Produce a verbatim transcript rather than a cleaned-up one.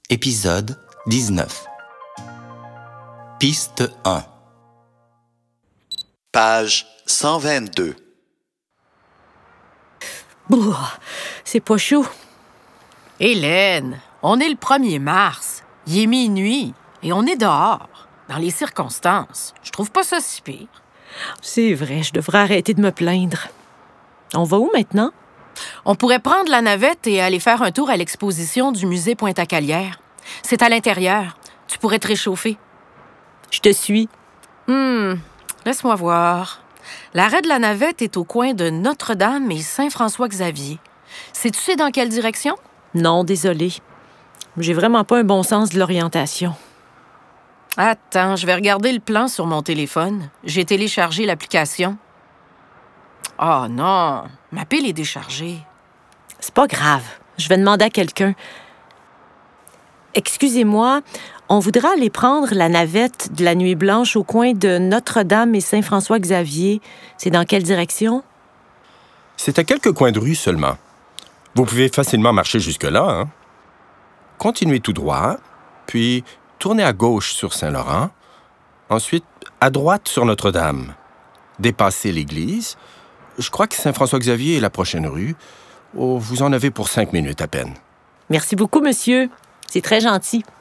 Épisode dix-neuf. Piste un. Page cent vingt-deux. Bouh, c'est pas chaud. Hélène, on est le premier mars. Il est minuit et on est dehors. Dans les circonstances, je trouve pas ça si pire. C'est vrai, je devrais arrêter de me plaindre. On va où maintenant? On pourrait prendre la navette et aller faire un tour à l'exposition du musée Pointe-à-Calière. C'est à l'intérieur. Tu pourrais te réchauffer. Je te suis. Hum, laisse-moi voir. L'arrêt de la navette est au coin de Notre-Dame et Saint-François-Xavier. Sais-tu c'est dans quelle direction? Non, désolée. J'ai vraiment pas un bon sens de l'orientation. Attends, je vais regarder le plan sur mon téléphone. J'ai téléchargé l'application. Oh non, ma pile est déchargée. C'est pas grave. Je vais demander à quelqu'un. Excusez-moi, on voudrait aller prendre la navette de la Nuit Blanche au coin de Notre-Dame et Saint-François-Xavier. C'est dans quelle direction? C'est à quelques coins de rue seulement. Vous pouvez facilement marcher jusque-là, hein? Continuez tout droit, puis tournez à gauche sur Saint-Laurent, ensuite à droite sur Notre-Dame. Dépassez l'église. Je crois que Saint-François-Xavier est la prochaine rue. Oh, vous en avez pour cinq minutes à peine. Merci beaucoup, monsieur. C'est très gentil.